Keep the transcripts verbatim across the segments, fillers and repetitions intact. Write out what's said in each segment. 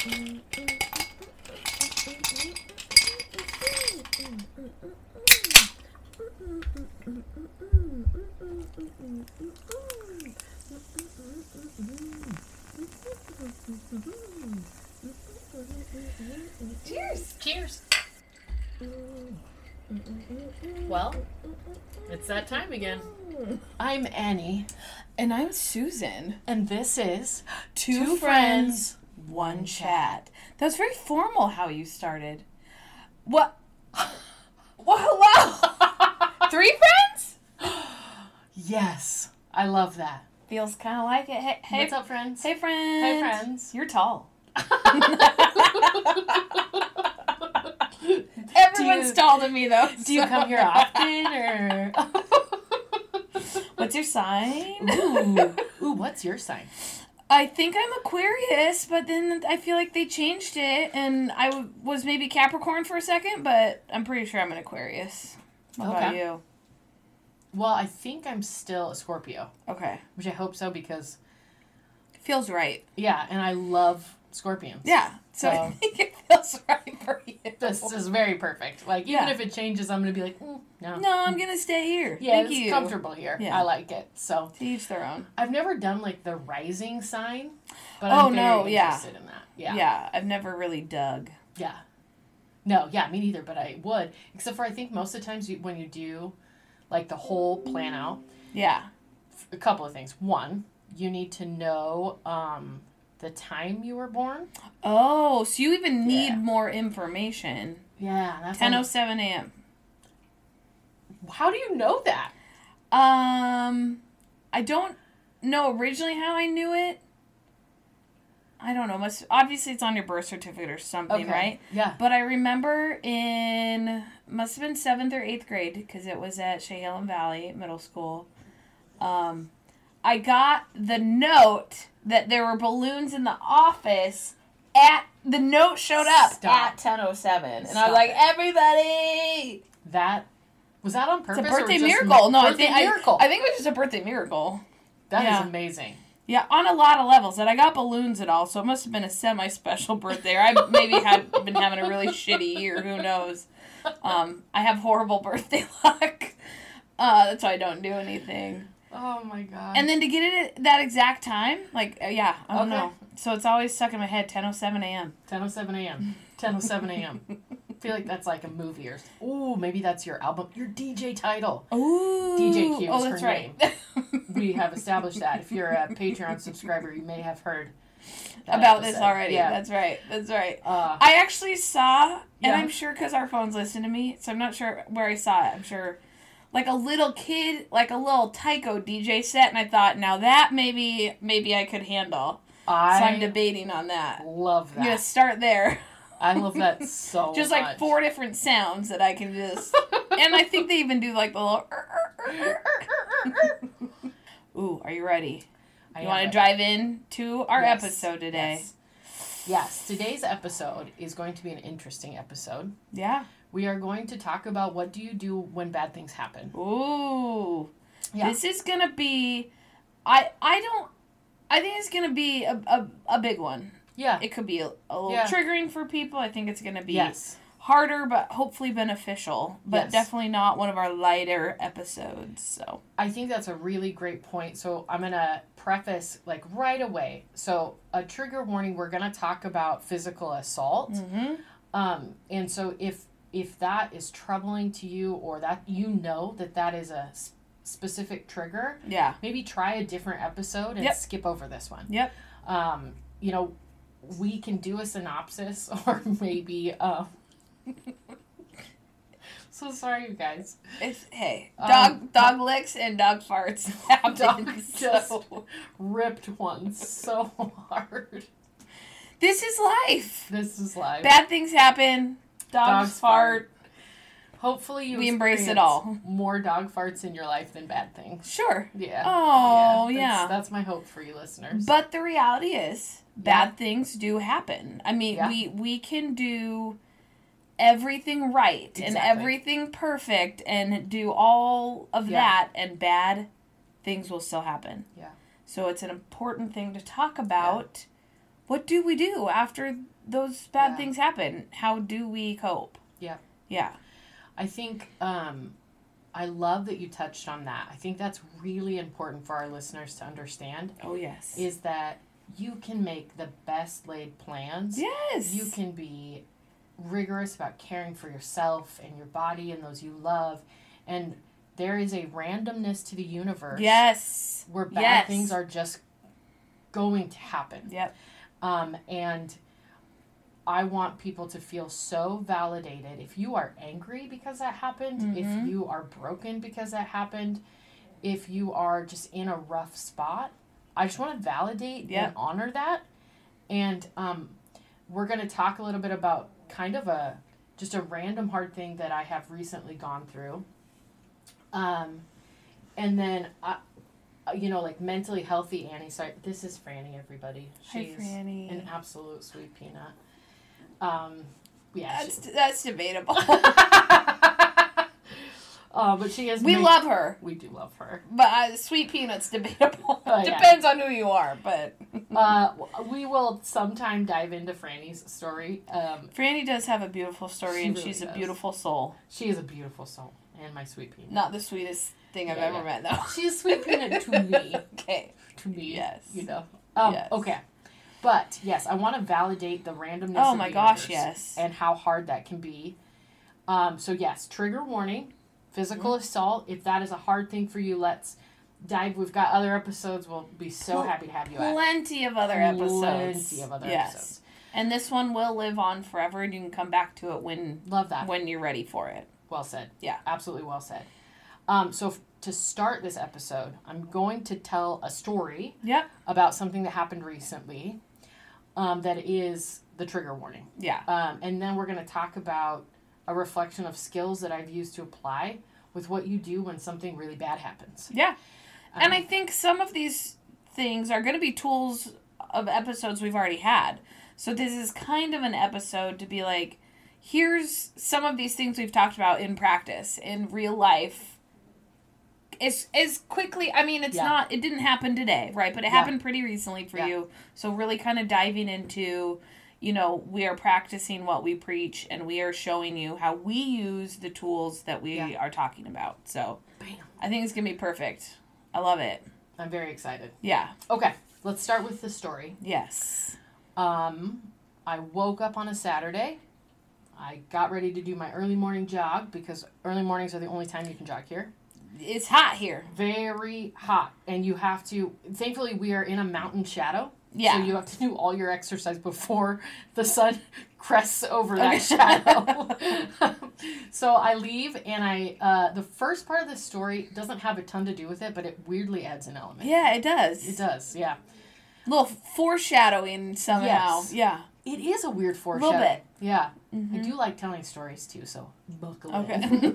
Cheers. Cheers. Well, it's that time again. I'm Annie. And I'm Susan. And this is Two, Two friends, friends, One Chat. That was very formal how you started. What? Well, hello. Three friends? Yes. I love that. Feels kind of like it. Hey, hey, what's up, friends? Hey, friends. Hey, friends. You're tall. Everyone's you, tall to me, though. Do so. you come here often, or? What's your sign? Ooh. Ooh, what's your sign? I think I'm Aquarius, but then I feel like they changed it, and I w- was maybe Capricorn for a second, but I'm pretty sure I'm an Aquarius. What okay. about you? Well, I think I'm still a Scorpio. Okay. Which I hope so, because... Feels right. Yeah, and I love scorpions. Yeah, so, so I think it feels right for you. This is very perfect. Like, even yeah. if it changes, I'm going to be like, mm, no. No, I'm going to stay here. Yeah, Thank it's you. comfortable here. Yeah. I like it. So to each their own. I've never done, like, the rising sign, but oh, I'm very no, yeah. interested in that. Yeah. Yeah, I've never really dug. Yeah. No, yeah, me neither, but I would. Except for I think most of the times you, when you do, like, the whole plan out. Yeah. A couple of things. One, you need to know... um. the time you were born. Oh, so you even need yeah. more information. Yeah. That's ten oh seven a.m. How do you know that? Um, I don't know originally how I knew it. I don't know. Must Obviously, it's on your birth certificate or something, okay. right? Yeah. But I remember in, must have been seventh or eighth grade, because it was at Chehalem Valley Middle School. Um, I got the note that there were balloons in the office at, the note showed up Stop. at ten oh seven. And Stop I was like, it. everybody! That, was that on purpose? It's a birthday or just miracle. No, birthday I think, miracle. I, I think it was just a birthday miracle. That yeah. is amazing. Yeah, on a lot of levels. And I got balloons and all, so it must have been a semi-special birthday. Or I maybe had been having a really shitty year. Who knows? Um, I have horrible birthday luck. Uh, that's why I don't do anything. Oh, my God. And then to get it at that exact time, like, uh, yeah, I don't okay. know. So it's always stuck in my head, ten oh seven a.m. ten oh seven a.m. ten oh seven a.m. I feel like that's like a movie or... Ooh, maybe that's your album, your D J title. Ooh. D J Q is oh, her that's name. right. We have established that. If you're a Patreon subscriber, you may have heard that about episode. this already. Yeah. That's right. That's right. Uh, I actually saw, and yeah. I'm sure because our phones listen to me, so I'm not sure where I saw it. I'm sure, like a little kid, like a little Tycho D J set, and I thought, now that maybe maybe I could handle. I so I'm debating on that. love that. I'm gonna start there. I love that so just much. like four different sounds that I can just, and I think they even do like the little. Ooh, are you ready? I You want to ready. drive in to our Yes. episode today? Yes. yes, today's episode is going to be an interesting episode. Yeah. We are going to talk about what do you do when bad things happen. Ooh. Yeah. This is gonna be, I I don't, I think it's gonna be a a, a big one. Yeah. It could be a, a little Yeah. triggering for people. I think it's gonna be Yes. harder, but hopefully beneficial. But Yes. definitely not one of our lighter episodes. So I think that's a really great point. So I'm going to preface like right away. So a trigger warning, we're going to talk about physical assault. mm-hmm. Um, and so if if that is troubling to you, or that you know that that is a s- specific trigger, yeah, maybe try a different episode and Yep. skip over this one. Yep. Um, you know, we can do a synopsis, or maybe... Uh, so sorry, you guys. It's hey, Um, dog dog licks and dog farts happen. Dog just so. ripped one so hard. This is life. This is life. Bad things happen. Dogs, Dogs fart. fart. Hopefully you We embrace it experience all. more dog farts in your life than bad things. Sure. Yeah. Oh, that's, yeah. That's my hope for you listeners. But the reality is, bad Yeah. things do happen. I mean, Yeah. we, we can do everything right and Exactly. everything perfect and do all of Yeah. that, and bad things will still happen. Yeah. So it's an important thing to talk about what do we do after those bad Yeah. things happen? How do we cope? Yeah. Yeah. I think um, I love that you touched on that. I think that's really important for our listeners to understand. Oh, yes. Is that you can make the best laid plans. Yes. You can be rigorous about caring for yourself and your body and those you love. And there is a randomness to the universe. Yes. Where bad yes. things are just going to happen. Yep. Um, and I want people to feel so validated. If you are angry because that happened, Mm-hmm. if you are broken because that happened, if you are just in a rough spot, I just want to validate Yep. and honor that. And um, we're going to talk a little bit about kind of a, just a random hard thing that I have recently gone through. Um, and then, I, you know, like mentally healthy Annie. Sorry, this is Franny, everybody. Hi, She's Franny. an absolute sweet peanut. Um, yeah. That's, that's debatable. Uh, but she has. We made- love her. We do love her. But uh, sweet peanut's debatable. Oh, yeah. Depends on who you are, but Uh, we will sometime dive into Franny's story. Um, Franny does have a beautiful story, She and really she's a does. beautiful soul. she is a beautiful soul, and my sweet peanut. Not the sweetest thing I've Yeah, ever yeah. met, though. She's a sweet peanut to me. Okay. To me, Yes. You know. Um, Yes. Okay. But yes, I want to validate the randomness. Oh of my the gosh, universe yes. and how hard that can be. Um, so yes, trigger warning, physical Mm-hmm. assault. If that is a hard thing for you, let's dive. We've got other episodes. We'll be so Pl- happy to have you at. Plenty of other episodes. Plenty of other yes. episodes. And this one will live on forever, and you can come back to it when Love that. when you're ready for it. Well said. Yeah. Absolutely well said. Um, so f- to start this episode, I'm going to tell a story Yep. about something that happened recently um, that is the trigger warning. Yeah. Um, and then we're going to talk about a reflection of skills that I've used to apply with what you do when something really bad happens. Yeah. Um, And I think some of these things are going to be tools of episodes we've already had. So this is kind of an episode to be like, here's some of these things we've talked about in practice, in real life. As, as quickly, I mean, it's Yeah. not, it didn't happen today, right? But it Yeah. happened pretty recently for Yeah. you. So really kind of diving into, you know, we are practicing what we preach, and we are showing you how we use the tools that we Yeah. are talking about. So Bam. I think it's going to be perfect. I love it. I'm very excited. Yeah. Okay, let's start with the story. Yes. Um, I woke up on a Saturday. I got ready to do my early morning jog because early mornings are the only time you can jog here. It's hot here. Very hot. And you have to, thankfully, we are in a mountain shadow. Yeah. So you have to do all your exercise before the sun crests over that Okay. shadow. So I leave, and I, uh, the first part of the story doesn't have a ton to do with it, but it weirdly adds an element. Yeah, it does. It does, yeah. little foreshadowing somehow. Yes. Yeah. It is a weird A foreshadow. little bit. Yeah. I Mhm. do like telling stories too, so buckle Okay.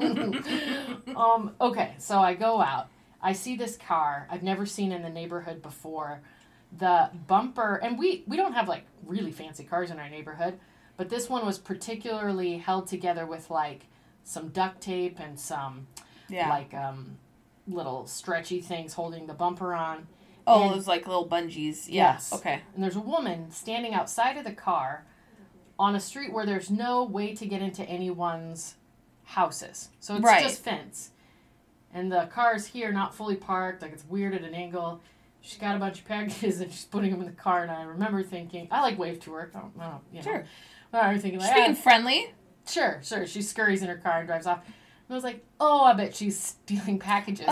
in. um, okay, so I go out. I see this car I've never seen in the neighborhood before. The bumper, and we, we don't have like really fancy cars in our neighborhood, but this one was particularly held together with like some duct tape and some Yeah. like um, little stretchy things holding the bumper on. oh, and- it was like little bungees. Yeah. Yes. Okay. And there's a woman standing outside of the car on a street where there's no way to get into anyone's houses. So it's Right. just fence. And the car's here, not fully parked, like it's weird at an angle. She's got a bunch of packages and she's putting them in the car. And I remember thinking, I like wave to her. I don't, I don't you know. Sure. I remember thinking, Just like, being ah, friendly. sure, sure. She scurries in her car and drives off. And I was like, oh, I bet she's stealing packages.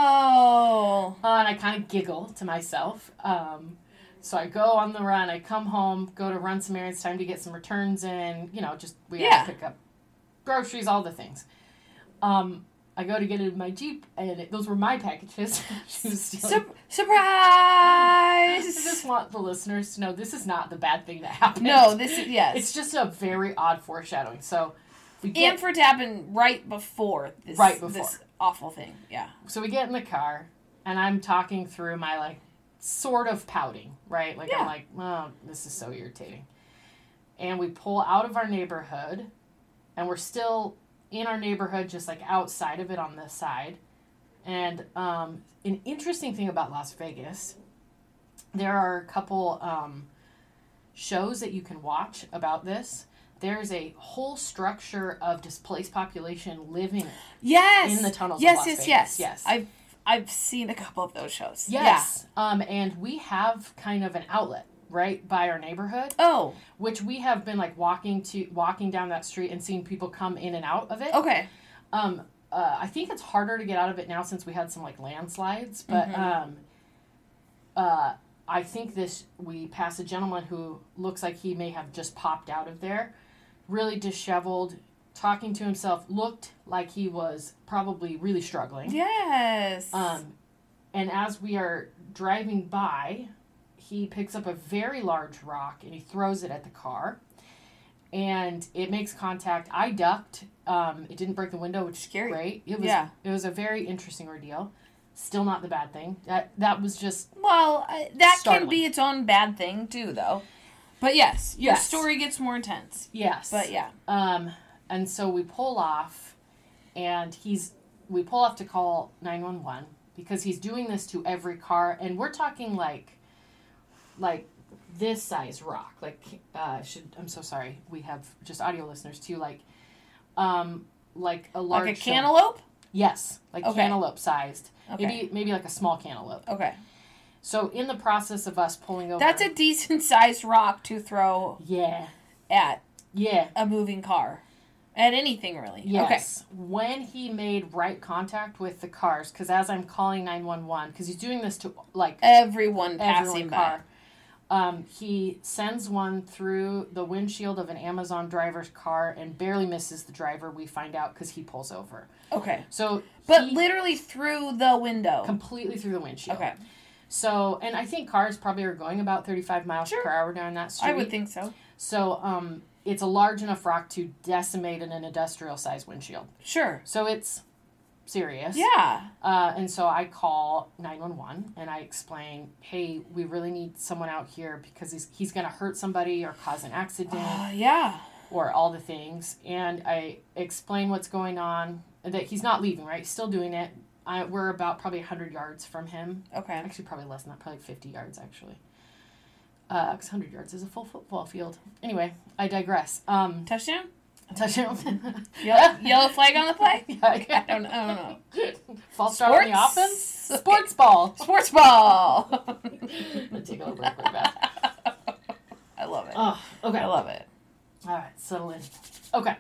Oh. Uh, and I kind of giggle to myself. Um, so I go on the run. I come home, go to run some errands. Time to get some returns in. You know, just we Yeah. have to pick up groceries, all the things. Um, I go to get in my Jeep, and it, those were my packages. She was stealing. Sur- I just surprise. want the listeners to know this is not the bad thing that happened. No, this is yes. It's just a very odd foreshadowing. So we get and for it to happen right before this, Right before. this awful thing. Yeah. So we get in the car, and I'm talking through my, like, sort of pouting, right? Like, Yeah. I'm like, oh, this is so irritating. And we pull out of our neighborhood, and we're still in our neighborhood, just, like, outside of it on this side. And um, an interesting thing about Las Vegas, there are a couple um, shows that you can watch about this, there's a whole structure of displaced population living yes. in the tunnels yes, of Las yes, Vegas. Yes, yes. I've, I've seen a couple of those shows. Yes. Yeah. Um, and we have kind of an outlet right by our neighborhood. Oh. Which we have been like walking to walking down that street and seeing people come in and out of it. Okay. Um, uh, I think it's harder to get out of it now since we had some like landslides, but mm-hmm. um, uh, I think this we passed a gentleman who looks like he may have just popped out of there, really disheveled, talking to himself, looked like he was probably really struggling. Yes. Um, and as we are driving by, he picks up a very large rock and he throws it at the car. And it makes contact. I ducked. Um, it didn't break the window, which is Scary. Great. It was, yeah. It was a very interesting ordeal. Still not the bad thing. That that was just Well, uh, that startling. can be its own bad thing, too, though. But yes, your Yes. story gets more intense. Yes. But yeah. Um, and so we pull off, and he's we pull off to call nine one one because he's doing this to every car, and we're talking like, like this size rock. Like, uh, should I'm so sorry. We have just audio listeners too. Like, um, like a large Like a cantaloupe? Yes, like Okay. cantaloupe sized. Okay. Maybe maybe like a small cantaloupe. Okay. So in the process of us pulling over, That's a decent sized rock to throw yeah, at yeah, a moving car. At anything, really. yes. Okay. When he made right contact with the cars, because as I'm calling nine one one, because he's doing this to like Everyone passing everyone by. car, um, he sends one through the windshield of an Amazon driver's car and barely misses the driver. We find out because he pulls over. Okay. So, But he, literally through the window. completely through the windshield. Okay. So, and I think cars probably are going about thirty-five miles Sure. per hour down that street. I would think so. So, um, it's a large enough rock to decimate an industrial-sized windshield. Sure. So it's serious. Yeah. Uh, and so I call nine one one and I explain, hey, we really need someone out here because he's, he's going to hurt somebody or cause an accident Uh, yeah. or all the things. And I explain what's going on, that he's not leaving, right? He's still doing it. I, we're about probably one hundred yards from him. Okay. Actually, probably less than that, probably fifty yards, actually. Uh, because one hundred yards is a full football field. Anyway, I digress. Um, Touchdown? touchdown. Yellow, yellow flag on the play? Yeah, I don't, I don't know. False start on the Sports? offense? Sports ball. Sports ball! I'm gonna take a little break real fast. I love it. Oh, okay. I love it. All right, settle in. Okay.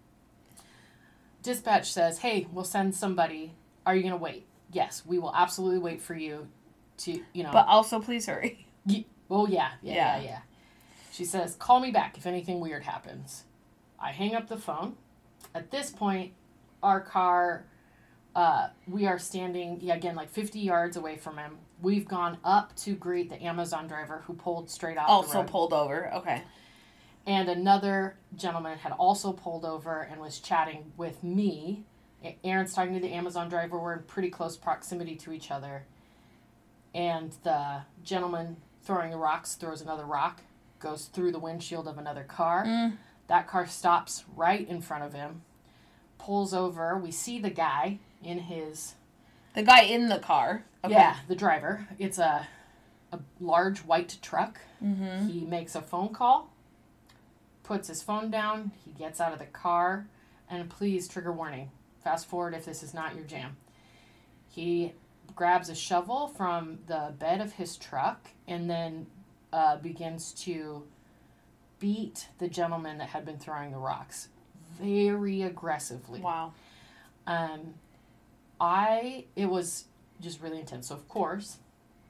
Dispatch says, hey, we'll send somebody. Are you going to wait? Yes, we will absolutely wait for you to, you know. But also, please hurry. Y- oh, yeah, yeah, yeah, Yeah. yeah. She says, call me back if anything weird happens. I hang up the phone. At this point, our car, uh, we are standing, yeah, again, like fifty yards away from him. We've gone up to greet the Amazon driver who pulled straight off the Also road. pulled over. Okay. And another gentleman had also pulled over and was chatting with me. Aaron's talking to the Amazon driver. We're in pretty close proximity to each other. And the gentleman throwing the rocks throws another rock, goes through the windshield of another car. Mm. That car stops right in front of him, pulls over. We see the guy in his... The guy in the car. Okay. Yeah, the driver. It's a, a large white truck. Mm-hmm. He makes a phone call, puts his phone down, he gets out of the car, and please, trigger warning. Fast forward if this is not your jam. He grabs a shovel from the bed of his truck and then uh, begins to beat the gentleman that had been throwing the rocks very aggressively. Wow. Um, I, it was just really intense. So, of course,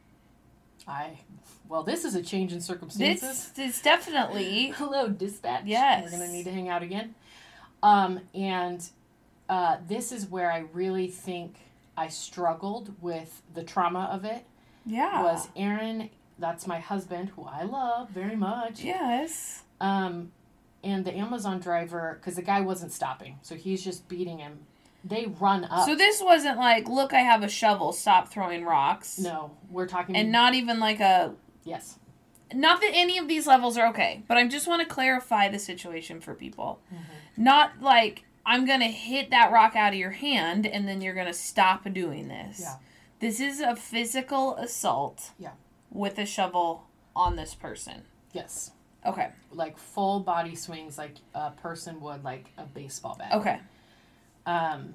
I, well, this is a change in circumstances. This is definitely... Hello, dispatch. Yes. We're going to need to hang out again. Um, and uh, this is where I really think I struggled with the trauma of it. Yeah. Was Aaron, that's my husband, who I love very much. Yes. Um, and the Amazon driver, because the guy wasn't stopping, so he's just beating him. They run up. So this wasn't like, look, I have a shovel, stop throwing rocks. No, we're talking... And not even like a... Yes. Not that any of these levels are okay, but I just want to clarify the situation for people. Mm-hmm. Not like, I'm going to hit that rock out of your hand and then you're going to stop doing this. Yeah. This is a physical assault Yeah. with a shovel on this person. Yes. Okay. Like full body swings like a person would like a baseball bat. Okay. Um,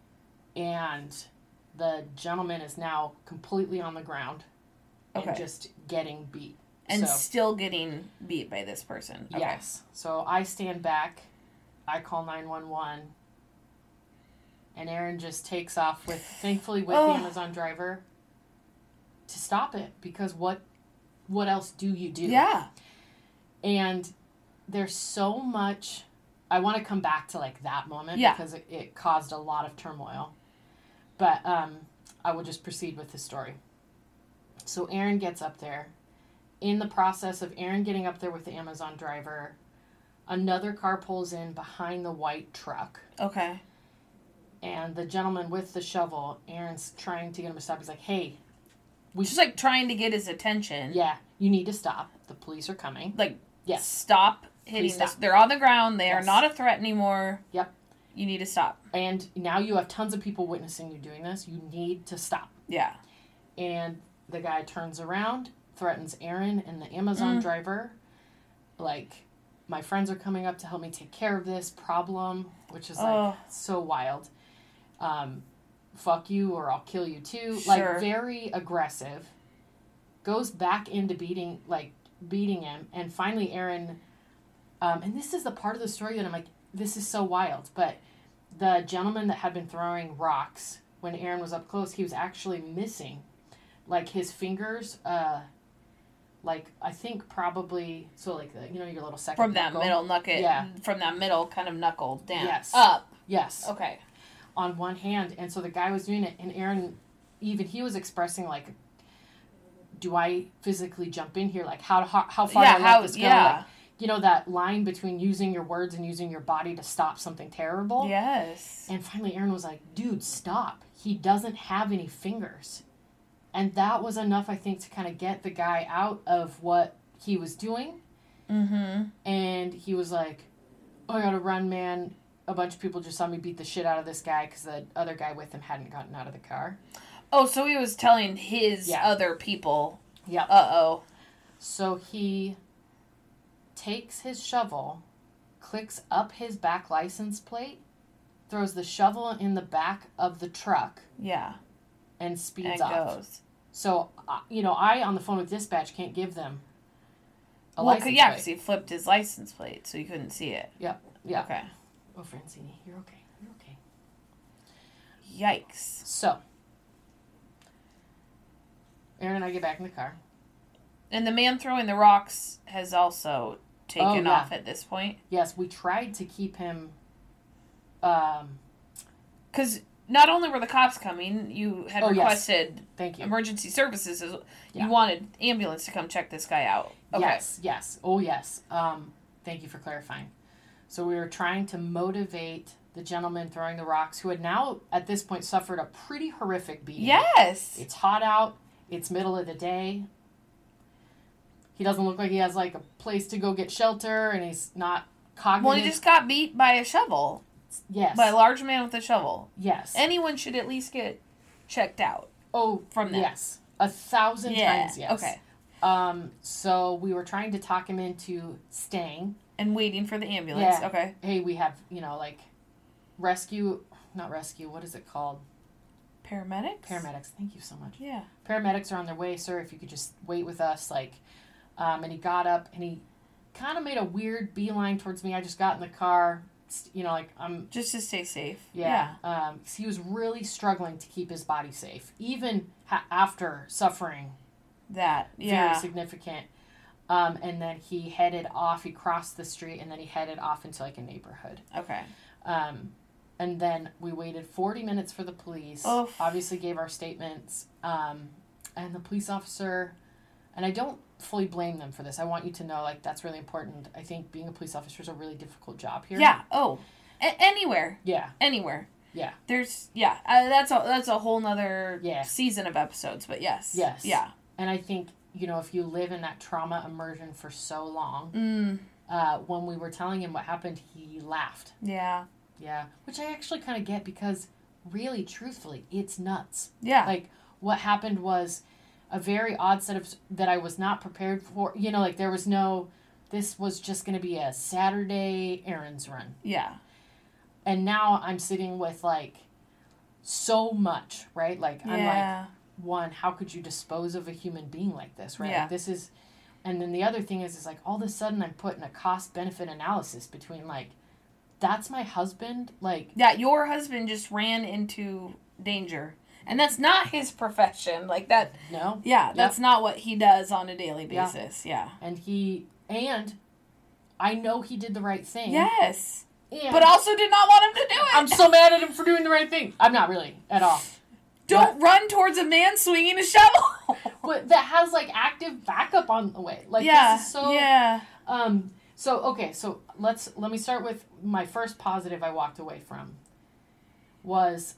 and the gentleman is now completely on the ground and Okay. just getting beat. And so, still getting beat by this person. Okay. Yes. So I stand back. I call nine one one. And Aaron just takes off with, thankfully, with oh. the Amazon driver to stop it. Because what, what else do you do? Yeah. And there's so much. I want to come back to like that moment yeah. because it, it caused a lot of turmoil. But um, I will just proceed with the story. So Aaron gets up there. In the process of Aaron getting up there with the Amazon driver, another car pulls in behind the white truck. Okay. And the gentleman with the shovel, Aaron's trying to get him to stop. He's like, hey. We Just like trying to get his attention. Yeah, you need to stop. The police are coming. Like, yes. Stop hitting Please stop. this. They're on the ground. They Yes. are not a threat anymore. Yep. You need to stop. And now you have tons of people witnessing you doing this. You need to stop. Yeah. And the guy turns around, threatens Aaron and the Amazon Mm. driver. Like, my friends are coming up to help me take care of this problem, which is like Oh. so wild. Um, fuck you or I'll kill you too. Sure. Like, very aggressive. Goes back into beating, like, beating him. And finally, Aaron, um, and this is the part of the story that I'm like, this is so wild. But the gentleman that had been throwing rocks when Aaron was up close, he was actually missing. Like, his fingers, uh, like, I think probably, so like, the, you know, your little second From that knuckle? middle knuckle. Yeah. From that middle kind of knuckle down. Yes. Up. Yes. Okay. On one hand. And so the guy was doing it, and Aaron, even he was expressing, like, do I physically jump in here? Like, how how, how far yeah, do I let how, this go? yeah. Like, you know, that line between using your words and using your body to stop something terrible? Yes. And finally Aaron was like, dude, stop. He doesn't have any fingers. And that was enough, I think, to kind of get the guy out of what he was doing. Mm-hmm. And he was like, oh, I gotta run, man. A bunch of people just saw me beat the shit out of this guy because the other guy with him hadn't gotten out of the car. Oh, so he was telling his Yeah. other people. Yep. Uh-oh. So he takes his shovel, clicks up his back license plate, throws the shovel in the back of the truck, Yeah. and speeds And off. goes. So, uh, you know, I, on the phone with dispatch, can't give them a Well, license yeah, plate. because he flipped his license plate, so you couldn't see it. Yep. Yeah. Okay. Oh, Francine, you're okay. You're okay. Yikes. So, Aaron and I get back in the car. And the man throwing the rocks has also taken Oh, yeah. off at this point. Yes, we tried to keep him. Um, Because not only were the cops coming, you had Oh, yes. requested thank you. emergency services. As, Yeah. You wanted ambulance to come check this guy out. Okay. Yes, yes. Oh, yes. Um, thank you for clarifying. So we were trying to motivate the gentleman throwing the rocks, who had now, at this point, suffered a pretty horrific beating. Yes. It's hot out. It's middle of the day. He doesn't look like he has, like, a place to go get shelter, and he's not cognitive. Well, he just got beat by a shovel. Yes. By a large man with a shovel. Yes. Anyone should at least get checked out. Oh, from that. Yes. A thousand Yeah. times, yes. Okay. Um, so we were trying to talk him into staying. And waiting for the ambulance. Yeah. Okay. Hey, we have, you know, like, rescue, not rescue, what is it called? Paramedics? Paramedics. Thank you so much. Yeah. Paramedics are on their way, sir. If you could just wait with us, like, um, and he got up and he kind of made a weird beeline towards me. I just got in the car, you know, like, I'm, Just to stay safe. yeah. Um, 'cause he was really struggling to keep his body safe, even ha- after suffering That. very Yeah. significant. Um, and then he headed off, he crossed the street, and then he headed off into, like, a neighborhood. Okay. Um, and then we waited forty minutes for the police. Oof. Obviously gave our statements. Um, and the police officer, and I don't fully blame them for this. I want you to know, like, that's really important. I think being a police officer is a really difficult job here. Yeah. Oh. A- anywhere. Yeah. Anywhere. Yeah. There's, yeah. Uh, that's a, that's a whole nother Yeah. season of episodes, but yes. Yes. Yeah. And I think, you know, if you live in that trauma immersion for so long, Mm. uh, when we were telling him what happened, he laughed. Yeah. Yeah. Which I actually kind of get because, really, truthfully, it's nuts. Yeah. Like, what happened was a very odd set of, that I was not prepared for. You know, like, there was no, this was just going to be a Saturday errands run. Yeah. And now I'm sitting with, like, so much, right? Like, I'm Yeah. like, one, how could you dispose of a human being like this, right? Yeah. Like, this is, and then the other thing is, is like, all of a sudden I'm putting a cost-benefit analysis between, like, that's my husband, like... Yeah, your husband just ran into danger. And that's not his profession. Like, that... No. Yeah, that's Yep. not what he does on a daily Yeah. basis. Yeah. And he, and I know he did the right thing. Yes. And But also did not want him to do it. I'm so mad at him for doing the right thing. I'm not really, at all. Don't run towards a man swinging a shovel. But that has, like, active backup on the way. Like, yeah. this is so... Yeah. Um, so, okay, so let's, let me start with my first positive I walked away from was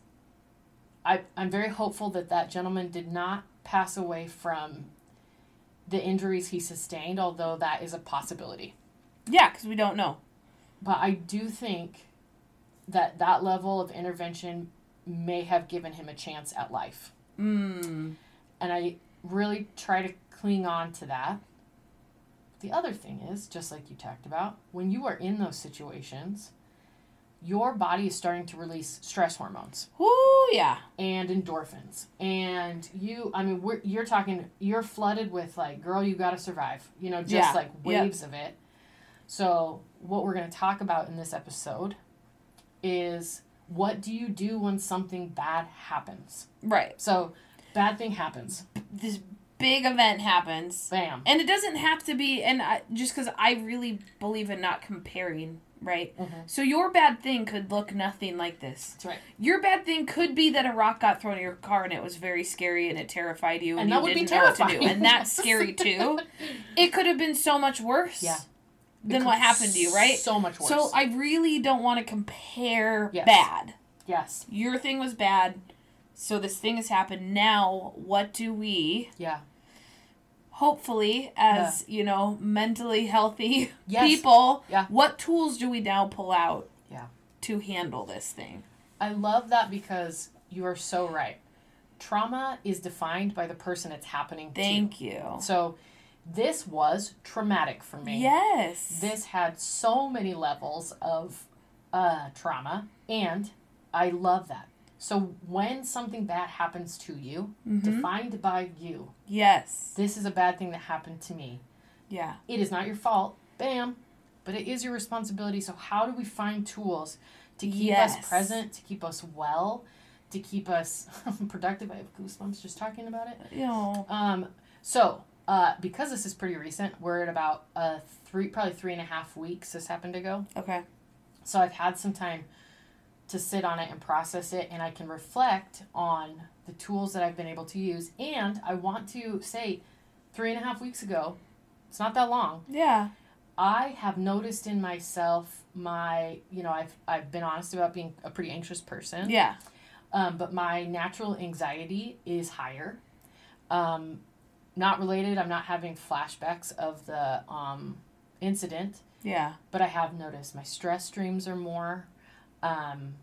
I, I'm very hopeful that that gentleman did not pass away from the injuries he sustained, although that is a possibility. Yeah, because we don't know. But I do think that that level of intervention may have given him a chance at life. Mm. And I really try to cling on to that. The other thing is, just like you talked about, when you are in those situations, your body is starting to release stress hormones. Ooh, yeah. And endorphins. And you, I mean, we're, you're talking, you're flooded with, like, girl, you gotta survive. You know, just, Yeah. like, waves yep. of it. So, what we're going to talk about in this episode is what do you do when something bad happens? Right. So, bad thing happens. This big event happens. Bam. And it doesn't have to be, and I, just because I really believe in not comparing, right? Mm-hmm. So your bad thing could look nothing like this. That's right. Your bad thing could be that a rock got thrown in your car and it was very scary and it terrified you and, And you that would didn't be know what to do. terrifying. And that's scary too. It could have been so much worse. Yeah. Than what happened to you, right? So much worse. So I really don't want to compare Yes. bad. Yes. Your thing was bad, so this thing has happened. Now, what do we, Yeah. hopefully, as, you know, mentally healthy Yes. people, Yeah. what tools do we now pull out Yeah. to handle this thing? I love that because you are so right. Trauma is defined by the person it's happening Thank to. you. So this was traumatic for me. Yes. This had so many levels of uh, trauma, and I love that. So when something bad happens to you, mm-hmm. defined by you, yes. this is a bad thing that happened to me. Yeah. It is not your fault, bam, but it is your responsibility. So how do we find tools to keep yes. us present, to keep us well, to keep us productive? I have goosebumps just talking about it. You know. Um, so, uh, because this is pretty recent, we're at about uh, three, probably three and a half weeks this happened to go. Okay. So I've had some time to sit on it and process it, and I can reflect on the tools that I've been able to use. And I want to say, three and a half weeks ago, it's not that long, Yeah. I have noticed in myself my, you know, I've I've been honest about being a pretty anxious person. Yeah. Um, but my natural anxiety is higher. Um, not related. I'm not having flashbacks of the um, incident. Yeah. But I have noticed my stress streams are more. Um,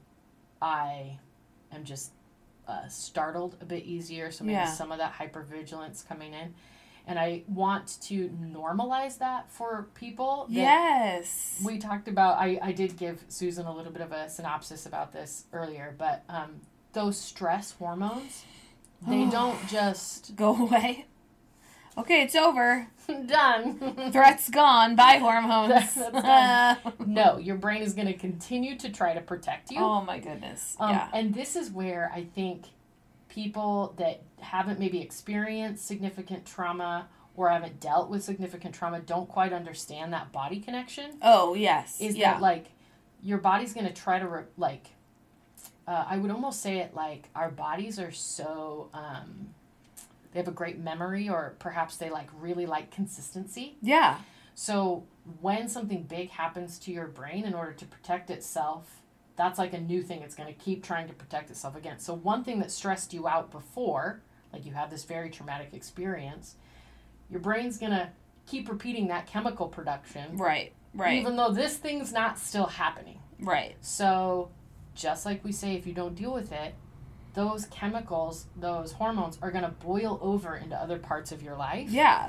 I am just uh, startled a bit easier. So maybe Yeah. some of that hypervigilance coming in. And I want to normalize that for people. That Yes. We talked about, I, I did give Susan a little bit of a synopsis about this earlier, but um, those stress hormones, they don't just... Go away. Okay, it's over. Done. Threat's gone. Bye, hormones. That's, that's done. No, your brain is going to continue to try to protect you. Oh, my goodness. Um, yeah. And this is where I think people that haven't maybe experienced significant trauma or haven't dealt with significant trauma don't quite understand that body connection. Oh, yes. Is yeah. that, like, your body's going to try to, re- like, uh, I would almost say it like our bodies are so... Um, they have a great memory, or perhaps they like really like consistency. Yeah. So when something big happens to your brain, in order to protect itself, that's like a new thing it's going to keep trying to protect itself against. So one thing that stressed you out before, like you had this very traumatic experience, your brain's going to keep repeating that chemical production. Right. Right. Even though this thing's not still happening. Right. So just like we say, if you don't deal with it, those chemicals, those hormones are going to boil over into other parts of your life. Yeah.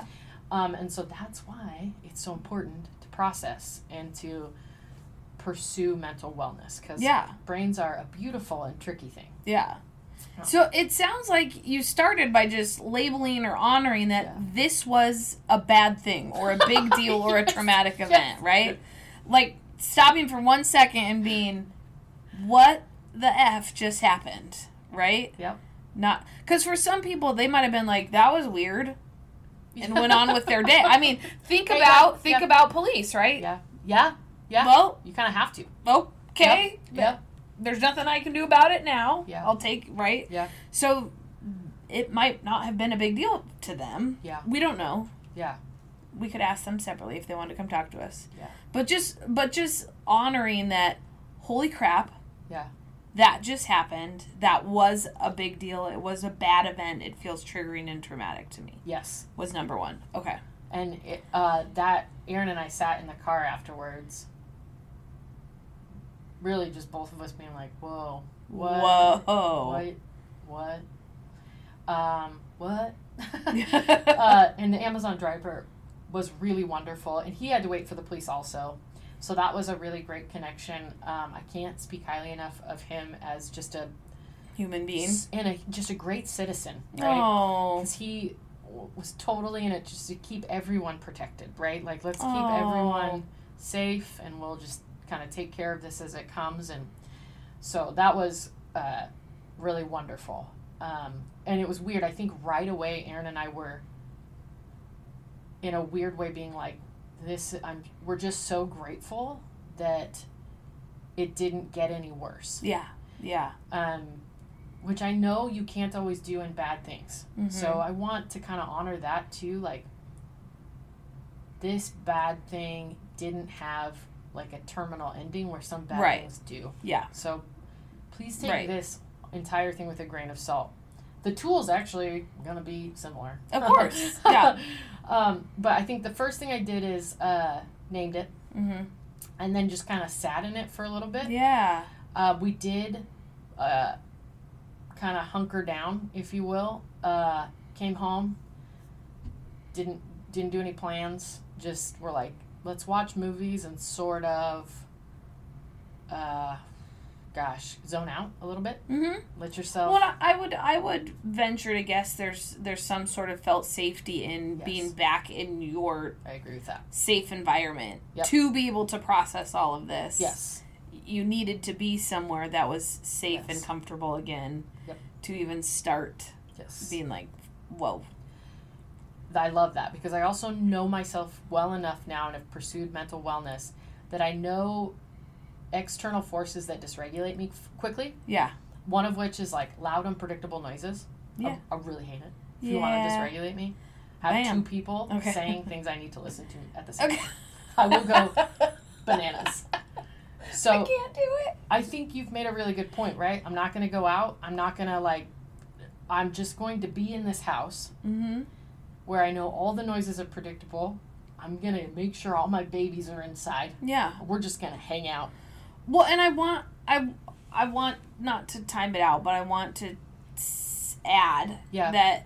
Um, and so that's why it's so important to process and to pursue mental wellness, because Yeah. brains are a beautiful and tricky thing. Yeah. Oh. So it sounds like you started by just labeling or honoring that Yeah. this was a bad thing or a big deal or a Yes. traumatic Yes. event, right? Like stopping for one second and being, what the F just happened, right? Yep. Not because for some people they might have been like, that was weird, and went on with their day. I mean, think Yeah, about yeah, think yeah. about police, right? Yeah. Yeah. Yeah. Well, You kind of have to. okay. Yep. Yep. There's nothing I can do about it now. Yeah. I'll take, right? Yeah. So it might not have been a big deal to them. Yeah. We don't know. Yeah. We could ask them separately if they wanted to come talk to us. Yeah. But just but just honoring that, holy crap. Yeah. That just happened. That was a big deal. It was a bad event. It feels triggering and traumatic to me. Yes. Was number one. Okay. And it, uh, that Aaron and I sat in the car afterwards. Really, just both of us being like, "Whoa, what? Whoa. What? What? Um, what?" uh, and the Amazon driver was really wonderful, and he had to wait for the police also. So that was a really great connection. Um, I can't speak highly enough of him as just a Human being. and a just a great citizen, right? Oh. Because he w- was totally in it just to keep everyone protected, right? Like, let's keep Oh. everyone safe, and we'll just kind of take care of this as it comes. And so that was uh, really wonderful. Um, and it was weird. I think right away, Aaron and I were, in a weird way, being like, "This, I'm. We're just so grateful that it didn't get any worse." Yeah. Yeah. Um, which I know you can't always do in bad things. Mhm. So I want to kind of honor that too. Like, this bad thing didn't have like a terminal ending where some bad Right. things do. Yeah. So please take Right. this entire thing with a grain of salt. The tool's actually going to be similar. Of course. Yeah. um, but I think the first thing I did is uh, named it Mm-hmm. and then just kind of sat in it for a little bit. Yeah. Uh, we did uh, kind of hunker down, if you will. Uh, came home, didn't didn't do any plans. Just were like, let's watch movies and sort of, uh, gosh, zone out a little bit. Mm-hmm. Let yourself. Well, I would I would venture to guess there's there's some sort of felt safety in Yes. being back in your I agree with that. safe environment Yep. to be able to process all of this. Yes. You needed to be somewhere that was safe Yes. and comfortable again Yep. to even start Yes. being like, whoa. I love that because I also know myself well enough now and have pursued mental wellness that I know external forces that dysregulate me f- quickly. Yeah. One of which is like loud, unpredictable noises. Yeah. I, I really hate it. If you want to Yeah. dysregulate me, have Bam. two people Okay. saying things I need to listen to at the same Okay. time. I will go bananas. So I can't do it. I think you've made a really good point, right? I'm not going to go out. I'm not going to like, I'm just going to be in this house Mm-hmm. where I know all the noises are predictable. I'm going to make sure all my babies are inside. Yeah. We're just going to hang out. Well, and I want I I want not to time it out, but I want to s- add Yeah. that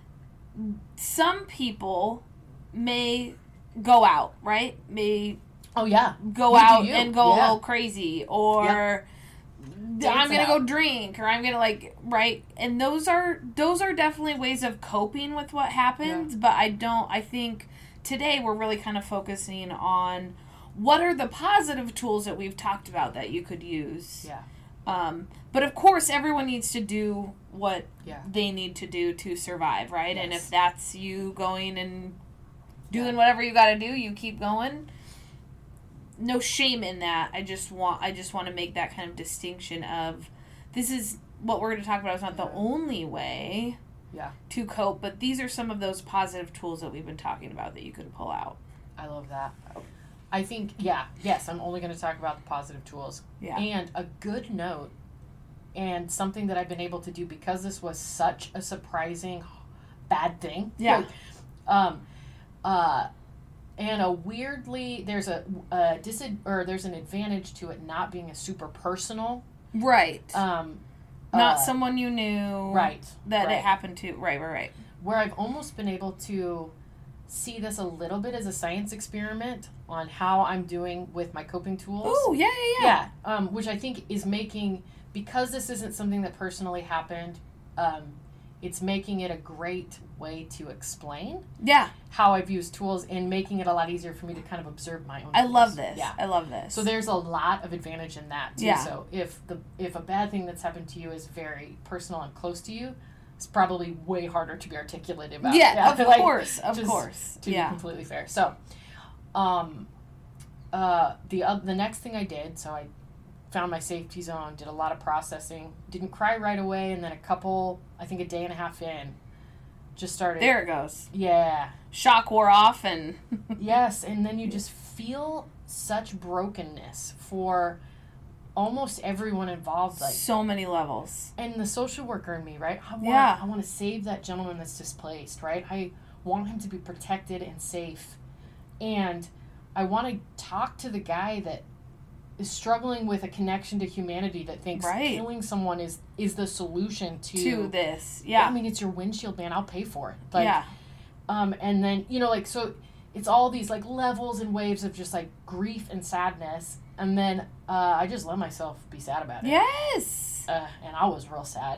some people may go out, right? May Oh, yeah. go You do out you. and go a Yeah. little crazy, or Dance I'm it gonna go out. drink, or I'm gonna like right. And those are those are definitely ways of coping with what happens. But I don't. I think today we're really kind of focusing on what are the positive tools that we've talked about that you could use. Yeah. Um, but of course, everyone needs to do what Yeah. they need to do to survive, right? And Yes. if that's you going and doing Yeah. whatever you got to do, you keep going. No shame in that. I just want I just want to make that kind of distinction of this is what we're going to talk about. It's not the Yeah. only way Yeah. to cope, but these are some of those positive tools that we've been talking about that you can pull out. I love that. I think, yeah, yes, I'm only going to talk about the positive tools. Yeah. And a good note, and something that I've been able to do because this was such a surprising bad thing. Yeah. Like, um, uh, and a weirdly, there's a, a disad- or there's an advantage to it not being a super personal. Right. Um, not uh, someone you knew. right. That right. it happened to. Right, right, right. Where I've almost been able to see this a little bit as a science experiment on how I'm doing with my coping tools. Oh, yeah, yeah, yeah. Yeah, um, which I think is making, because this isn't something that personally happened, um, it's making it a great way to explain Yeah. how I've used tools and making it a lot easier for me to kind of observe my own I tools. love this. Yeah. I love this. So there's a lot of advantage in that too. Yeah. So if the if a bad thing that's happened to you is very personal and close to you, it's probably way harder to be articulate about. Yeah, yeah of like, course, of just course. To yeah. be completely fair. So, um, uh, the uh, the next thing I did, so I found my safety zone, did a lot of processing, didn't cry right away, and then a couple, I think a day and a half in, just started. There it goes. Yeah. Shock wore off and... Yes, and then you just feel such brokenness for almost everyone involved. Like so many levels. And the social worker in me, right? I want, Yeah. I want to save that gentleman that's displaced, right? I want him to be protected and safe. And I want to talk to the guy that is struggling with a connection to humanity, that thinks right. killing someone is is the solution to to this. Yeah. I mean, it's your windshield, man. I'll pay for it. Like, yeah. Um, and then, you know, like, so it's all these like levels and waves of just like grief and sadness. And then uh, I just let myself be sad about it. Yes. Uh, and I was real sad.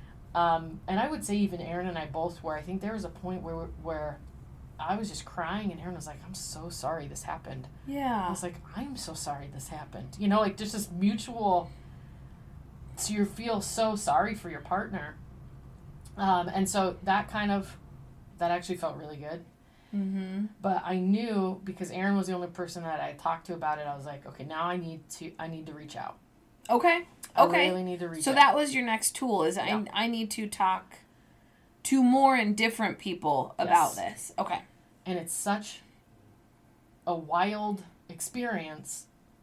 Um, and I would say even Aaron and I both were. I think there was a point where where I was just crying, and Aaron was like, "I'm so sorry this happened." Yeah. I was like, "I'm so sorry this happened." You know, like just this mutual. So you feel so sorry for your partner, um, and so that kind of, that actually felt really good. Mm-hmm. But I knew, because Aaron was the only person that I talked to about it, I was like, okay, now I need to I need to reach out. Okay. I Okay. really need to reach so out. that was your next tool, is Yeah. I I need to talk to more and different people about Yes. this. Okay. And it's such a wild experience,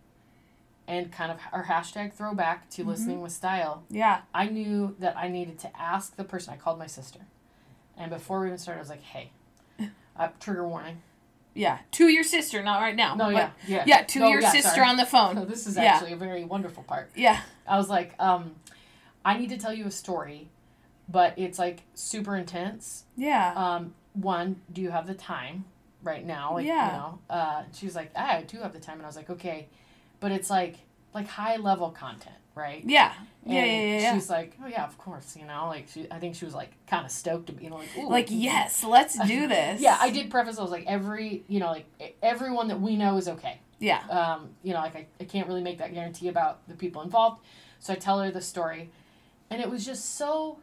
and kind of our hashtag throwback to Mm-hmm. listening with style. Yeah. I knew that I needed to ask the person. I called my sister. And before we even started, I was like, hey, uh, trigger warning. Yeah. To your sister, not right now. No, but yeah. Yeah, Yeah, to No, your yeah, sister sorry. on the phone. No, this is Yeah. actually a very wonderful part. Yeah. I was like, um, I need to tell you a story, but it's like super intense. Yeah. Um, one, do you have the time right now? Like, Yeah. you know, uh, she was like, ah, I do have the time. And I was like, okay, but it's like, like high level content, right? yeah. And Yeah, yeah, yeah, yeah. she's like, oh yeah, of course, you know, like she, I think she was like kind of stoked to be, you know, like, ooh. Like, yes, let's do this. Yeah, I did preface, I was like, every, you know, like e- everyone that we know is okay. Yeah. Um, you know, like I, I can't really make that guarantee about the people involved. So I tell her the story, and it was just so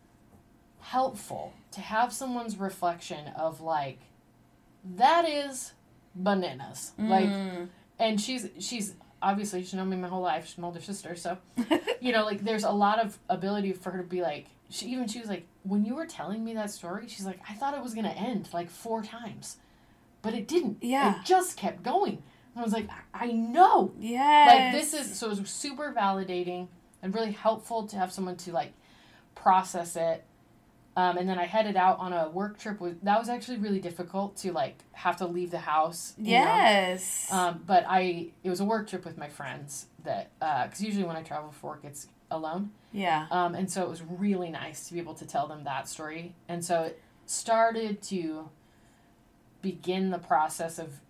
helpful to have someone's reflection of like, that is bananas. Like, Mm. and she's, she's obviously, she's known me my whole life. She's my older sister. So, you know, like there's a lot of ability for her to be like, she even, she was like, when you were telling me that story, she's like, I thought it was going to end like four times, but it didn't. Yeah. It just kept going. And I was like, I, I know. Yes. Like this is, so it was super validating and really helpful to have someone to like process it. Um, and then I headed out on a work trip. With, that was actually really difficult to like have to leave the house. you know? Yes. Um, but I, it was a work trip with my friends that, uh, cause usually when I travel for work, it's alone. yeah. Um, and so it was really nice to be able to tell them that story. And so it started to begin the process of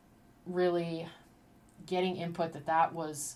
really getting input that that was,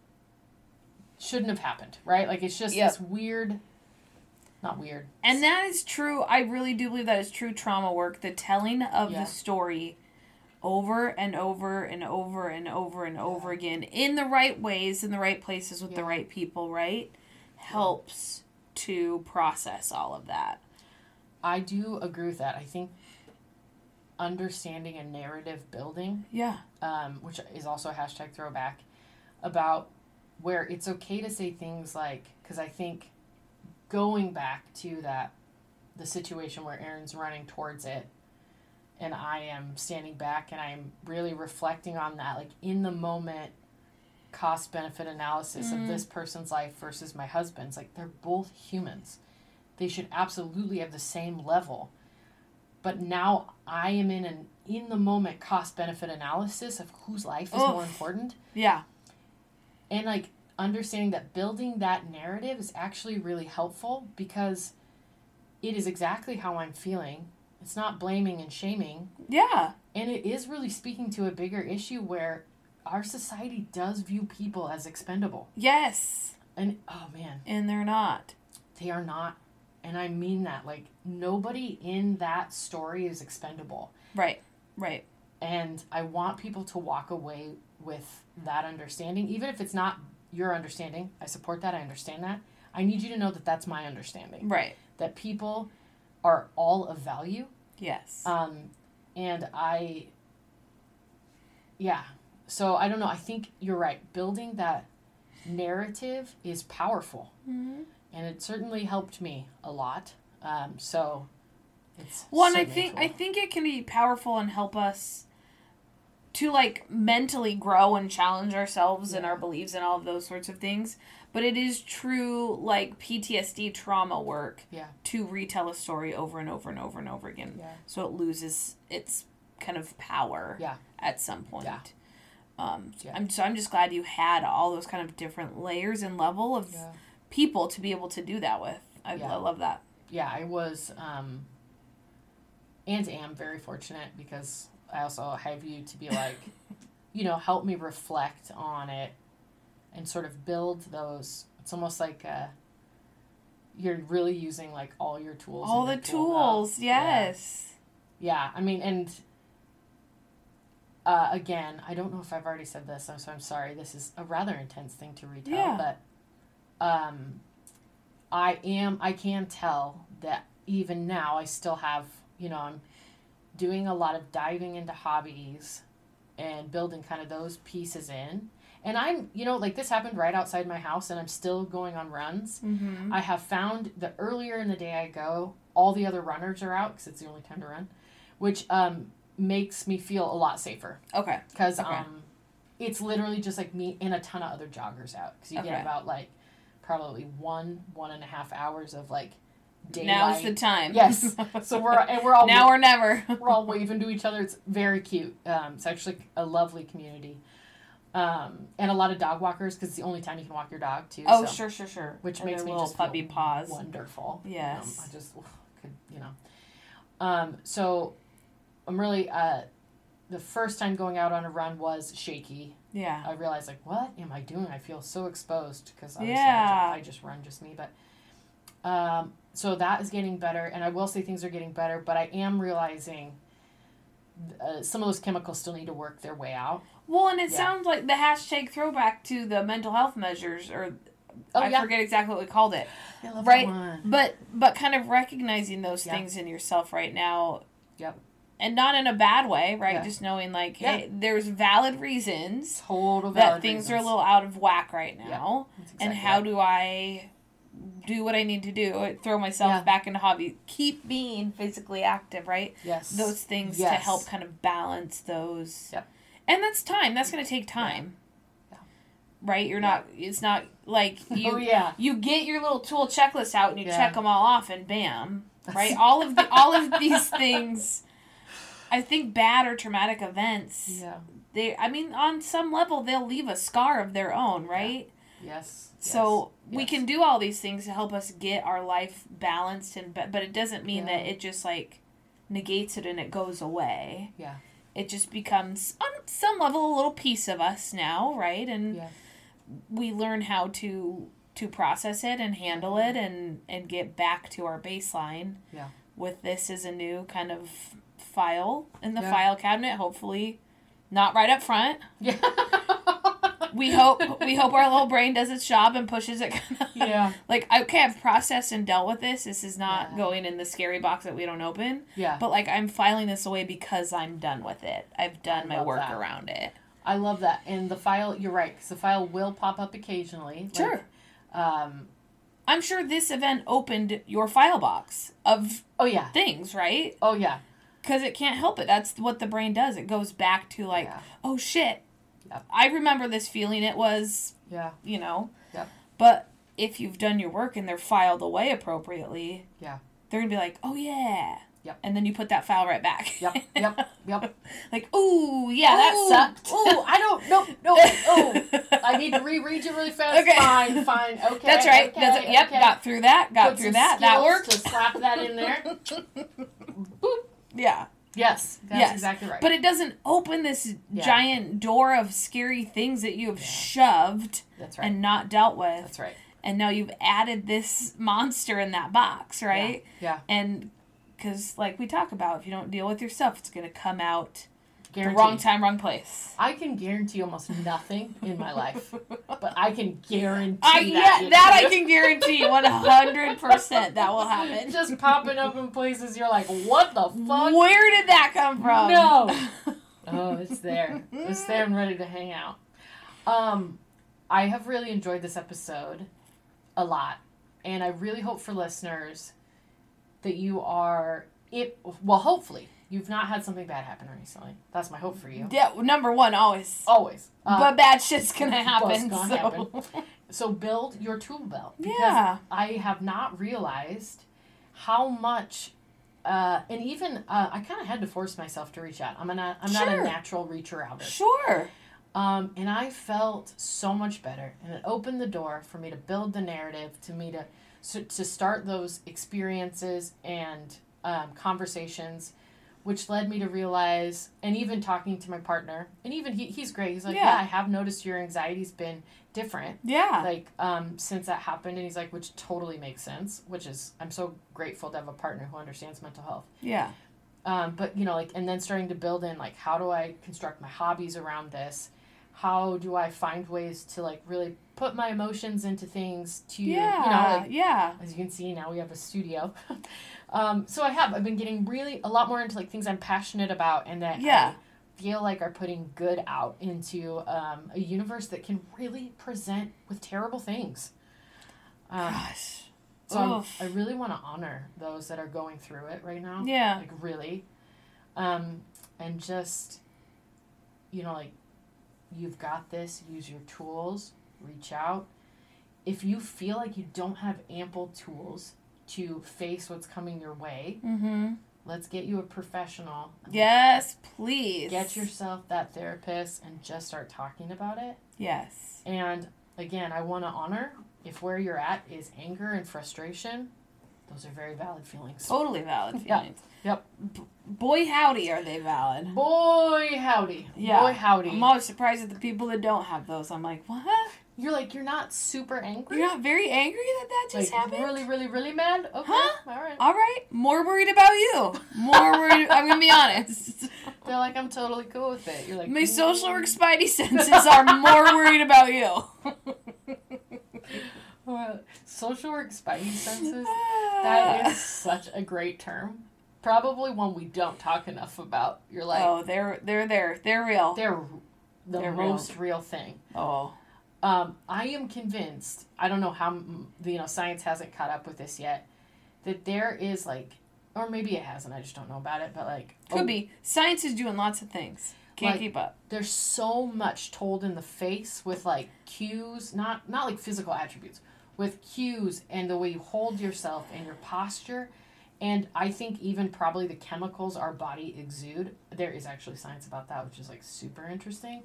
shouldn't have happened, right? Like it's just Yep. this weird, not weird. And that is true. I really do believe that is true trauma work. The telling of Yeah. the story over and over and over and over and over again in the right ways, in the right places with the Yeah. right people, right? Helps to process all of that. I do agree with that. I think understanding a narrative building, Yeah. um, which is also a hashtag throwback, about where it's okay to say things like, because I think going back to that, the situation where Aaron's running towards it, and I am standing back and I'm really reflecting on that, like in the moment, cost benefit analysis Mm. of this person's life versus my husband's. Like they're both humans. They should absolutely have the same level. But now I am in an in the moment cost benefit analysis of whose life is Oof. more important. Yeah. And like understanding that building that narrative is actually really helpful because it is exactly how I'm feeling. It's not blaming and shaming. Yeah. And it is really speaking to a bigger issue where our society does view people as expendable. Yes. And, oh man. And they're not. They are not. And I mean that. Like, nobody in that story is expendable. Right. Right. And I want people to walk away with that understanding. Even if it's not your understanding, I support that. I understand that. I need you to know that that's my understanding. Right. That people are all of value. Yes. Um, and I, yeah. So I don't know. I think you're right. Building that narrative is powerful. Mm-hmm. And it certainly helped me a lot. Um, so it's well, and so I think meaningful. I think it can be powerful and help us to like mentally grow and challenge ourselves Yeah. and our beliefs and all of those sorts of things. But it is true like P T S D trauma work Yeah. to retell a story over and over and over and over again. Yeah. So it loses its kind of power Yeah. at some point. Yeah. Um, Yeah. I'm so I'm just glad you had all those kind of different layers and level of Yeah. people to be able to do that with. I, Yeah. I love that. Yeah, I was, um, and am very fortunate because I also have you to be like, you know, help me reflect on it and sort of build those. It's almost like uh, you're really using like all your tools. All in the your tool belt. tools, yes. Yeah. yeah, I mean, and uh, again, I don't know if I've already said this, so I'm sorry. This is a rather intense thing to retell, Yeah. but um, I am, I can tell that even now I still have, you know, I'm doing a lot of diving into hobbies and building kind of those pieces in. And I'm, you know, like this happened right outside my house and I'm still going on runs. Mm-hmm. I have found that earlier in the day I go, all the other runners are out because it's the only time to run, which um, makes me feel a lot safer. Okay. Because Okay. um, it's literally just like me and a ton of other joggers out. Because you Okay. get about like probably one, one and a half hours of like daylight. Now's the time. Yes. So we're, and we're all, now or never. we're all waving to each other. It's very cute. Um, it's actually a lovely community. Um, and a lot of dog walkers because it's the only time you can walk your dog too. Oh, so, sure, sure, sure. Which And makes their me little just puppy feel paws. wonderful. Yes. Um, I just ugh, could, you know. Um, so I'm really, uh, the first time going out on a run was shaky. Yeah. I realized, like, what am I doing? I feel so exposed because obviously Yeah. I, just, I just run just me. But um, so that is getting better, and I will say things are getting better. But I am realizing uh, some of those chemicals still need to work their way out. Well, and it Yeah. sounds like the hashtag throwback to the mental health measures, or Oh, I yeah. forget exactly what we called it. I love Right. that one. But but kind of recognizing those Yeah. things in yourself right now. Yep. And not in a bad way, right? Yeah. Just knowing like, Yeah. hey, there's valid reasons Total that valid things are a reasons. little out of whack right Yeah. now. That's And exactly how right. do I do what I need to do? Throw myself Yeah. back into hobby. Keep being physically active, right? Yes. Those things to Yes. help kind of balance those. Yep. And that's time. That's going to take time. Yeah. Right? You're Yeah. not, it's not like you oh, yeah. you get your little tool checklist out and you Yeah. check them all off and bam. Right? all of the, all of these things, I think bad or traumatic events, Yeah. they, I mean, on some level, they'll leave a scar of their own, right? Yes. So yes. we yes. can do all these things to help us get our life balanced, and but it doesn't mean Yeah. that it just like negates it and it goes away. Yeah. It just becomes on some level a little piece of us now, right? And Yeah. we learn how to to process it and handle it and and get back to our baseline. Yeah. With this as a new kind of file in the Yeah. file cabinet, hopefully not right up front. Yeah. We hope we hope our little brain does its job and pushes it kind of Yeah. like, okay, I've processed and dealt with this. This is not Yeah. going in the scary box that we don't open. Yeah. But like, I'm filing this away because I'm done with it. I've done I my love work that. around it. I love that. And the file, you're right, because the file will pop up occasionally. Like, Sure. Um, I'm sure this event opened your file box of oh, yeah. things, right? Oh, yeah. Because it can't help it. That's what the brain does. It goes back to like, Yeah. oh shit. Yep. I remember this feeling. It was, Yeah. you know. Yep. But if you've done your work and they're filed away appropriately, Yeah. they're going to be like, oh yeah. Yep. And then you put that file right back. Yep. Yep. Yep. Like, ooh, yeah, Ooh, that sucked. Ooh, I don't, nope, nope, oh. I need to reread you really fast. Okay. Fine, fine, okay. That's right. Okay, That's, yep, okay. got through that. Got Put through some that. That skills worked. To slap that in there. Boop. Yeah. Yes, that's yes. exactly right. But it doesn't open this yeah. giant door of scary things that you have yeah. shoved that's right. and not dealt with. That's right. And now you've added this monster in that box, right? Yeah. yeah. And because, like we talk about, if you don't deal with your stuff, it's going to come out Guaranteed. the wrong time, wrong place. I can guarantee almost nothing in my life, but I can guarantee I, that. Yeah, that I can guarantee one hundred percent that will happen. Just popping up in places you're like, what the fuck? Where did that come from? No. Oh, it's there. It's there and ready to hang out. Um, I have really enjoyed this episode a lot, and I really hope for listeners that you are, it. well, hopefully, you've not had something bad happen recently. That's my hope for you. Yeah, number one, always. Always. Uh, but bad shit's gonna happen. Gonna so. happen. So build your tool belt. Because yeah. I have not realized how much, uh, and even, uh, I kind of had to force myself to reach out. I'm, not, I'm sure. not a natural reacher-outer. Sure. Um, and I felt so much better. And it opened the door for me to build the narrative, to me to, so, to start those experiences and um, conversations, which led me to realize, and even talking to my partner, and even he, he's great. He's like, yeah. yeah, I have noticed your anxiety's been different. Yeah. Like, um, since that happened. And he's like, which totally makes sense, which is, I'm so grateful to have a partner who understands mental health. Yeah. Um, but, you know, like, and then starting to build in, like, how do I construct my hobbies around this? How do I find ways to, like, really put my emotions into things to, yeah. you know, like, yeah. as you can see, now we have a studio. um, so I have, I've been getting really a lot more into, like, things I'm passionate about and that yeah. I feel like are putting good out into um, a universe that can really present with terrible things. Um, Gosh. So I really want to honor those that are going through it right now. Yeah. Like, really. Um, and just, you know, like, you've got this. Use your tools. Reach out. If you feel like you don't have ample tools to face what's coming your way, mm-hmm. let's get you a professional. Yes, please. Get yourself that therapist and just start talking about it. Yes. And, again, I want to honor if where you're at is anger and frustration. Those are very valid feelings. Totally valid feelings. Yep. B- boy, howdy, are they valid. Boy, howdy. Yeah. Boy, howdy. I'm always surprised at the people that don't have those. I'm like, what? You're like, you're not super angry? You're not very angry that that just like, happened? really, really, really mad? Okay. Huh? All right. All right. More worried about you. More worried. I'm going to be honest. They're like, I'm totally cool with it. You're like, my social work spidey senses are more worried about you. Well, social work spidey senses, that is such a great term. Probably one we don't talk enough about. You're like, oh, they're they're there. They're real. They're the They're most real. real thing. Oh. Um, I am convinced, I don't know how, you know, science hasn't caught up with this yet, that there is, like, or maybe it hasn't, I just don't know about it, but, like... Could oh, be. Science is doing lots of things. Can't like, keep up. There's so much told in the face with, like, cues, not, not like, physical attributes, with cues and the way you hold yourself and your posture, and I think even probably the chemicals our body exude. There is actually science about that, which is, like, super interesting.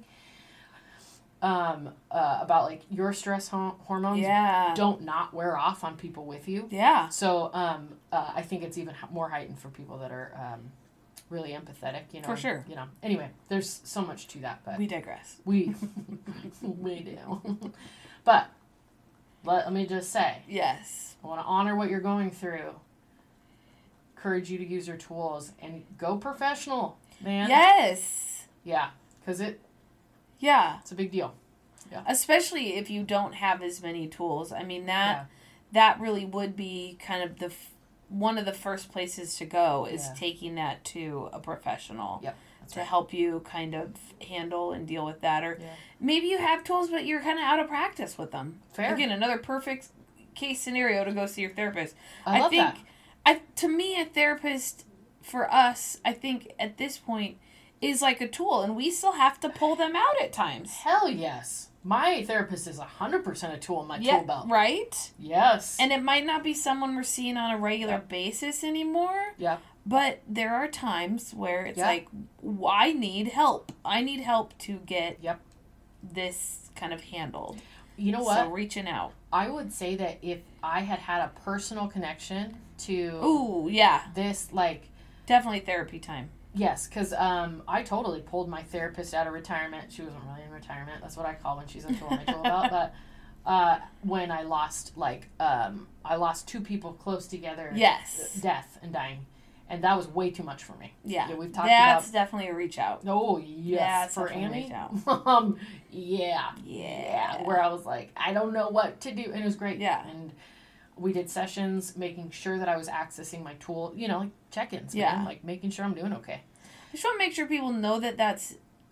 Um, uh, about, like, your stress ho- hormones yeah. don't not wear off on people with you. Yeah. So, um, uh, I think it's even more heightened for people that are, um, really empathetic, you know. For sure. You know, anyway, there's so much to that, but... We digress. We, we do. But, let, let me just say. Yes. I want to honor what you're going through. Encourage you to use your tools and go professional, man. Yes. Yeah, because it... Yeah. It's a big deal. Yeah. Especially if you don't have as many tools. I mean, that Yeah. that really would be kind of the f- one of the first places to go is Yeah. taking that to a professional Yep. That's to right. help you kind of handle and deal with that. Or Yeah. maybe you have tools, but you're kind of out of practice with them. Fair. Again, another perfect case scenario to go see your therapist. I love think, that. I, to me, a therapist, for us, I think at this point, is like a tool, and we still have to pull them out at times. Hell yes. My therapist is one hundred percent a tool in my Yeah, tool belt. right? Yes. And it might not be someone we're seeing on a regular Yep. basis anymore, yeah. but there are times where it's Yeah. like, well, I need help. I need help to get Yep. this kind of handled. You know what? So reaching out. I would say that if I had had a personal connection to Ooh, yeah. this, like, Definitely therapy time. Yes, because um, I totally pulled my therapist out of retirement. She wasn't really in retirement. That's what I call when she's a tool I told about. But uh, when I lost, like, um, I lost two people close together. Yes. Death and dying. And that was way too much for me. Yeah. yeah we've talked That's about, definitely a reach out. Oh, yes. That's for definitely a Annie? reach out. um, yeah. Yeah. Where I was like, I don't know what to do. And it was great. Yeah. And we did sessions making sure that I was accessing my tool, you know, like check-ins, Yeah. man. Like making sure I'm doing okay. I just want to make sure people know that that's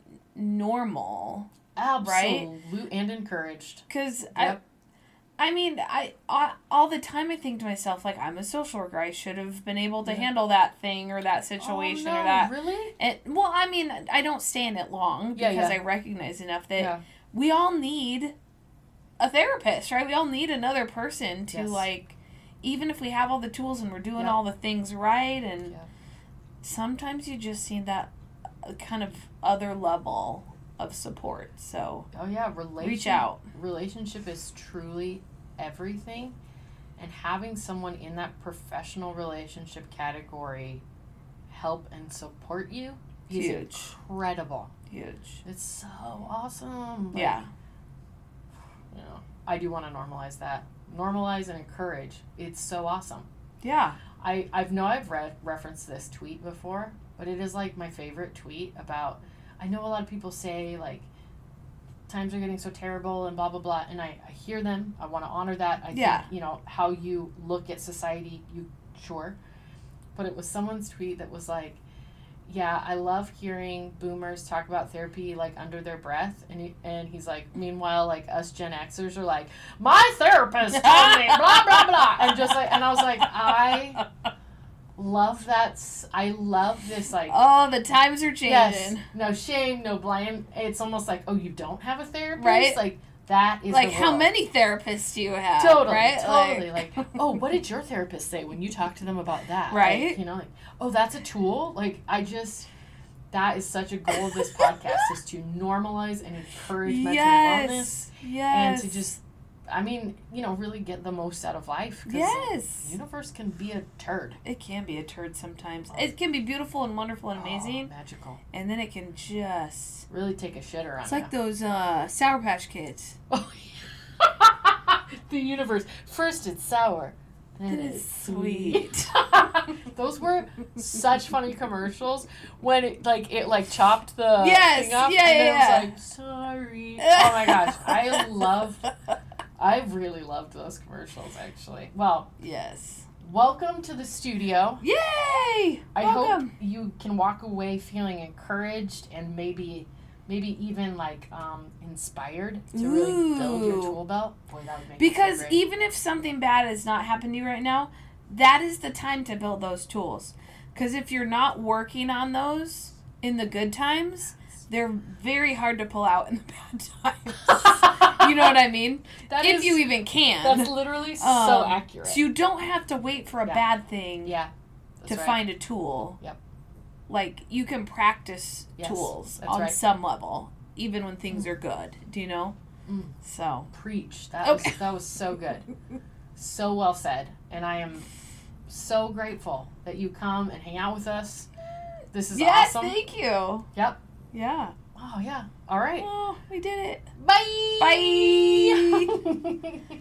normal. Absolutely. Right? And encouraged. Because yep. I, I mean, I, I all the time I think to myself, like, I'm a social worker. I should have been able to yeah. handle that thing or that situation oh, no, or that. Really? And, well, I mean, I don't stay in it long yeah, because yeah. I recognize enough that yeah. we all need a therapist, right? We all need another person to, yes. like, even if we have all the tools and we're doing yeah. all the things right, and yeah. sometimes you just need that kind of other level of support. So oh yeah, relation, reach out. Relationship is truly everything, and having someone in that professional relationship category help and support you is Huge. Incredible. Huge. It's so awesome. Like, yeah. You know, I do want to normalize that. Normalize and encourage. It's so awesome. Yeah. I I know I've read referenced this tweet before, but it is like my favorite tweet about. I know a lot of people say like times are getting so terrible and blah blah blah, and I, I hear them. I want to honor that. I yeah. think you know how you look at society. You sure, but it was someone's tweet that was like, yeah, I love hearing boomers talk about therapy like under their breath, and he, and he's like, meanwhile, like us Gen Xers are like, my therapist told me blah blah blah, and just like, and I was like, I love that. I love this like. Oh, the times are changing. Yes, no shame, no blame. It's almost like, oh, you don't have a therapist, right? Like that is like the how world. many therapists do you have? Totally, right? totally. Like, like, oh, what did your therapist say when you talked to them about that? Right? Like, you know, like, oh, that's a tool. Like, I just, that is such a goal of this podcast is to normalize and encourage mental yes, wellness, yes, and to just, I mean, you know, really get the most out of life. 'Cause yes, the universe can be a turd. It can be a turd sometimes. It can be beautiful and wonderful and amazing, oh, magical, and then it can just really take a shitter on. It's like you. those uh, Sour Patch Kids. Oh, the universe. First it's sour, then It's it's sweet. sweet. Those were such funny commercials when it like it like chopped the yes, thing up yeah, and then yeah. it was like sorry. Oh my gosh, I loved. I really loved those commercials actually. Well, yes. Welcome to the studio. Yay! I Welcome. hope you can walk away feeling encouraged and maybe. Maybe even like um, inspired to Ooh. really build your tool belt. Boy, that would make Because me so great. even if something bad has not happened to you right now, that is the time to build those tools. Because if you're not working on those in the good times, they're very hard to pull out in the bad times. You know what I mean? That if is, you even can. That's literally so Um, accurate. So you don't have to wait for a Yeah. bad thing yeah, that's to right. find a tool. Yep. Like, you can practice Yes, tools that's on right. some level, even when things are good. Do you know? Mm. So. Preach. That Okay. was that was so good. So well said. And I am so grateful that you come and hang out with us. This is yes, awesome. thank you. Yep. Yeah. Oh yeah. All right. Oh, we did it. Bye. Bye.